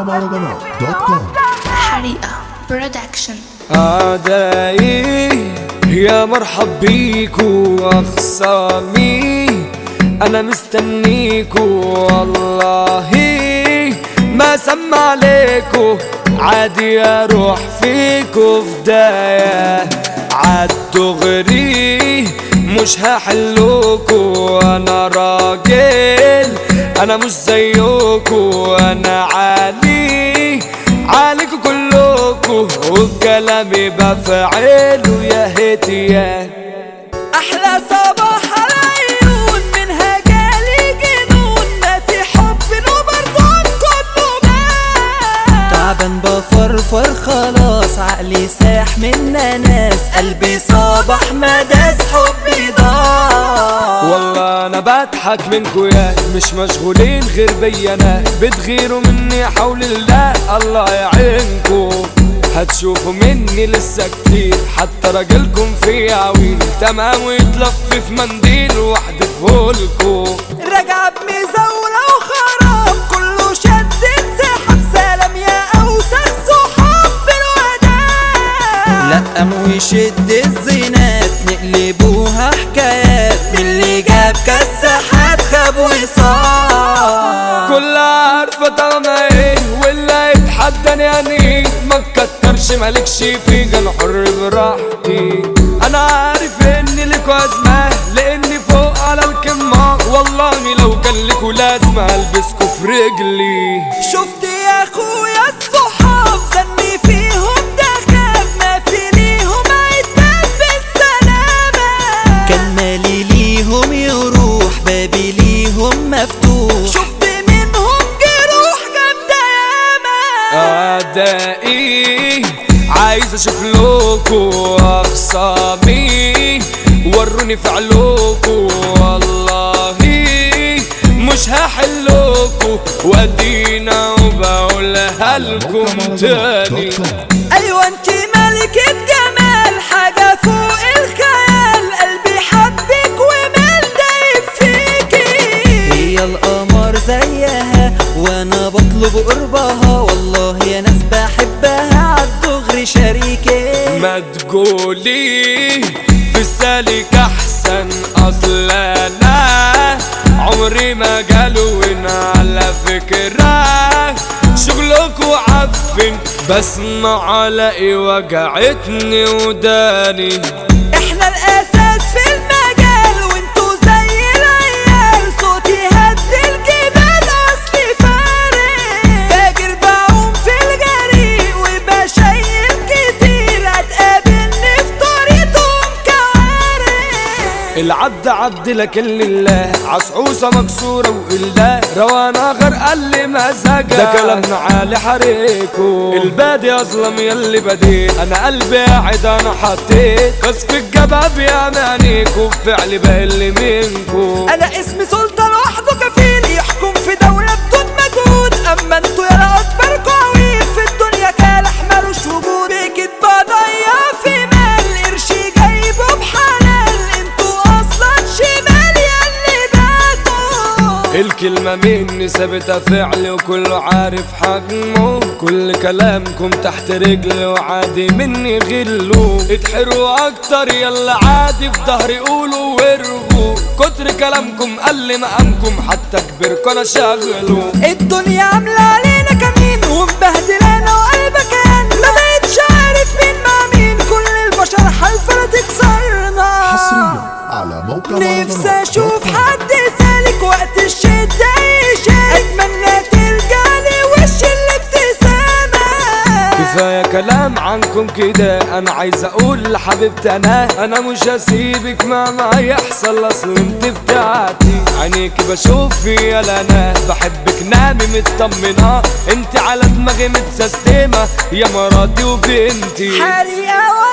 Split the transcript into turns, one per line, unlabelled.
مهرجانات.com.
حريقة برودكشن.
أعدائي يا مرحب بيكو أخصامي، أنا مستنيكو والله ما سمع عليكو، عادي أروح فيكو فداية عالدغري مش هحلوكو، أنا راجل أنا مش زيكو، أنا عالي عليكو كلكو وكلامي بفعله يا هتيان.
احلى صباح العيون منها جالي جنون، ما في حب وبرضون كله بان، تعبان بفرفر خلاص عقلي ساح من ناس، قلبي صباح ما داس حبي ضاع.
والله انا بضحك منكو يا مش مشغولين غير بيا، انا بتغيروا مني حول الله الله يعينكو، هتشوفوا مني لسه كتير حتى راجلكم في عويل تمام ويتلف في منديل واحدفهولكو،
راجعة بمزاولة وخراب كله شد انسحاب، سلام يا اوسخ صحاب بالوداع، لقم ويشد الزينات نقلبوها حكايات، من اللي جاب كالسحات خاب وصار،
كلها عارفة طالما ايه واللي يتحداني يعني ما تكترش مالكش فيه، انا حر براحتي، انا عارف اني لكوا ازمة لاني فوق على الكمة، والله لو كان لكوا لازمة البسكوا في رجلي.
شفت يا اخويا الصحاب زني فيهم دخاب، ما في ليهم عتاب بالسلامة، كان مالي ليهم يروح بابي ليهم مفتوح، شفت منهم جروح جامدة ياما.
أعدائي عايز اشوف لكو اخصامي، وروني فعلكو والله مش هحلكو، وادينا وبقولها لكم تاني.
ايوه انتي ملكة جمال حاجة فوق الخيال، قلبي حبك ومال دايب فيكي، هي القمر زيها وانا بطلب قربها، والله يا ناس بحبها عالدغري شريكي.
ما تقولي في السالك احسن، اصل انا عمري ما قالوا على فكرة شغلكوا عفن، بسمع علقي وجعتني وداني،
احنا الاساس في المجال وانتو زي العيال، صوتي هد الجبال اصلي فارق، فاجر بعوم في الجري وبشيل كتير، هتقابلني في طريقهم كوارث،
العبد عبد لكن لله، عصعوصة مكسورة وإلا روانا غير قال مزاجة، ده كلامنا عالي حريكو، البادي أظلم يلي بديت، أنا قلبي قاعد أنا حطيت قصف الجباب يا مانيكو، بفعلي بقل منكو،
انا اسمي سلطان وحده كفيل يحكم في دولة بدون مجهود، اما انتو يا اكبر قوي في الدنيا كالح مالوش وجود، بكت بضيع في مال قرشي جايبه بحلال، انتو اصلا شمال ياللي باتوا،
الكلمة مني ثابتة فعل وكله عارف حجمه، كل كلامكم تحت رجلي وعادي مني غلو، اتحروا اكتر يلا عادي في ظهري قولوا وارغوا، كتر كلامكم قل مقامكم حتى كبركوا انا شغلوا،
الدنيا عاملة علينا كمين ومبهدلانا وقلبك كان، ما بقتش عارف مين مع مين، كل البشر حالفة تكسرنا،
حصريا على موقع
نفسي اشوف حد سالك وقت الشدة يشارك، اتمنى ترجعلي وش الابتسامة،
كفاية كلام عنكم كده، انا عايز اقول لحبيبتي انا مش هسيبك مهما يحصل، اصل انت بتاعتي، عينيكي بشوف فيها انا بحبك نامي مطمنة، انت على دماغي متسستمة يا مراتي وبنتي.
حريقة